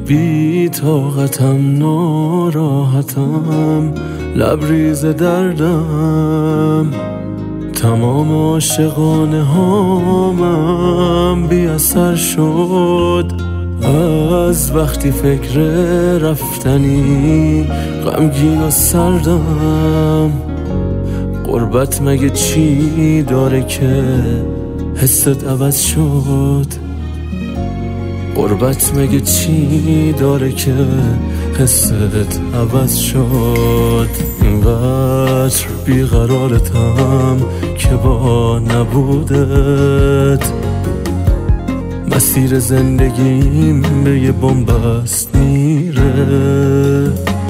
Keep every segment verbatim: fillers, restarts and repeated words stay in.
بی طاقتم ناراحتم لبریز دردم تمام عاشقانه هامم بی اثر شد از وقتی فکر رفتنی غمگین و سردم غربت مگه چی داره که حست عوض شد غربت مگه چی داره که حست عوض شد اینقدر بیقرارتم که با نبودت مسیر زندگیم به یه بن‌بست میره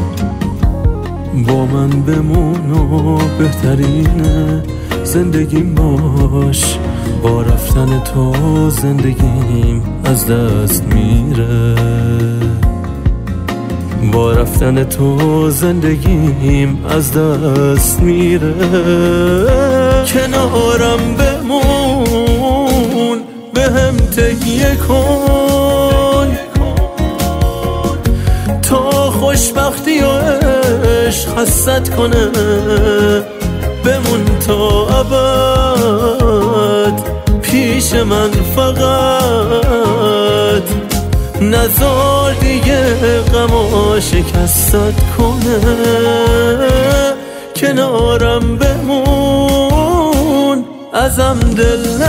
با من بمون و بهترینه زندگیم باش با رفتن تو زندگیم از دست میره با رفتن تو زندگیم از دست میره کنارم بمون به هم تکیه کن تا خوشبختی و عشق حست کنه بمون تا ابد پیش من فقط نزار دیگه غما شکستت کنه کنارم بمون ازم دل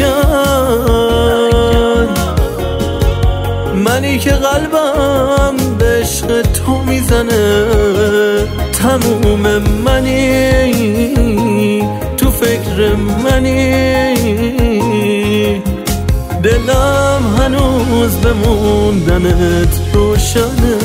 نکن منی که قلبم به عشق تو میزنه تموم منی تو فکر منی دلم هنوز به موندنت روشنه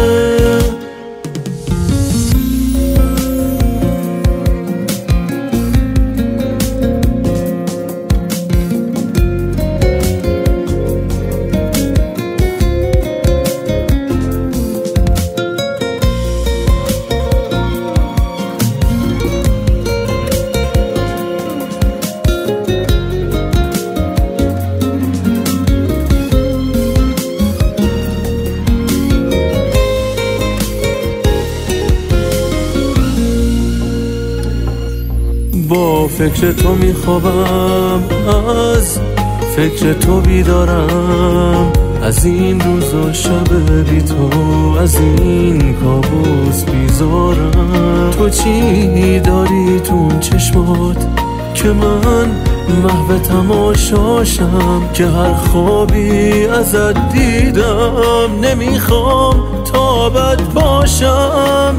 با فکر تو میخوابم از فکر تو بیدارم از این روز و شب بی تو از این کابوس بیزارم تو چی داری تو اون چشمات که من محو تماشاشم که هر خوابی ازت دیدم نمیخوام تا بد باشم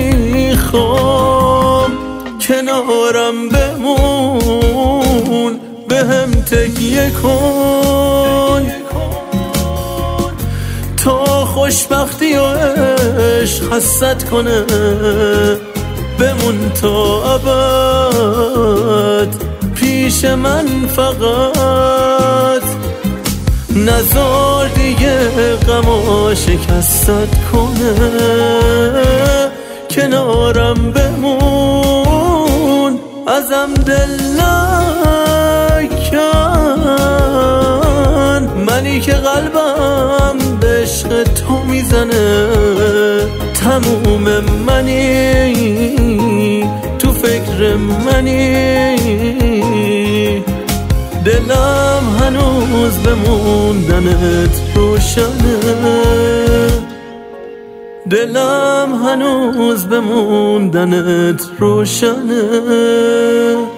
نمیخوام کنارم بمون به هم تکیه کن تا خوشبختی و عشق حست کنه بمون تا ابد پیش من فقط نزار دیگه غما شکستت کنه کنارم بمون ازم دل نکن منی که قلبم به عشق تو میزنه تموم منی تو فکر منی دلم هنوز به موندنت روشنه دلم هنوز به موندنت روشنه